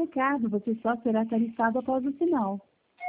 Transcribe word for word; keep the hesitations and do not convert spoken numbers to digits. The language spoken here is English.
recado, você só será tarifado após o sinal.